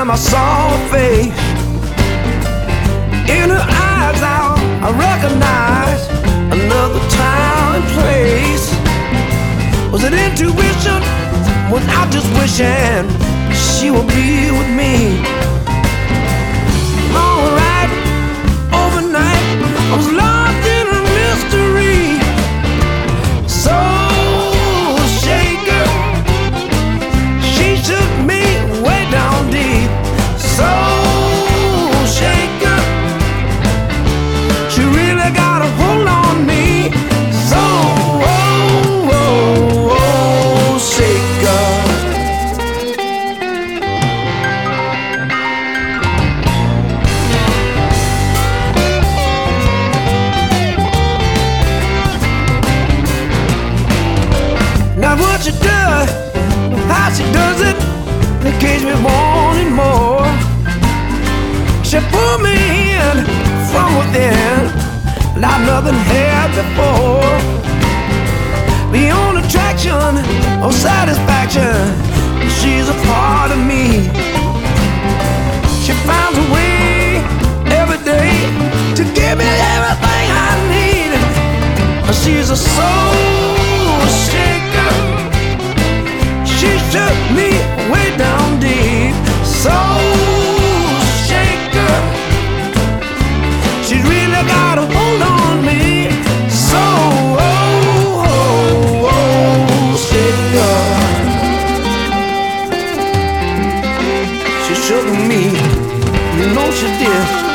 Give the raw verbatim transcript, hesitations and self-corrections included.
time I saw her face, in her eyes I, I recognized another time and place. Was it intuition? Was I just wishing she would be with me? Alright, overnight I was lost in a mystery. Soul shaker, she shook me way down deep. Soul shaker, she really got a hold on me. Soul shaker. Now what she does, how she does it, it keeps me wanting more. She pulled me in from within, like nothing had before. Beyond attraction or satisfaction, she's a part of me. She finds a way every day to give me everything I need. She's a soul shaker, she shook me way down deep. Soul shaker, she's really got a hold on me. Soul shaker, she shook me, you know she did.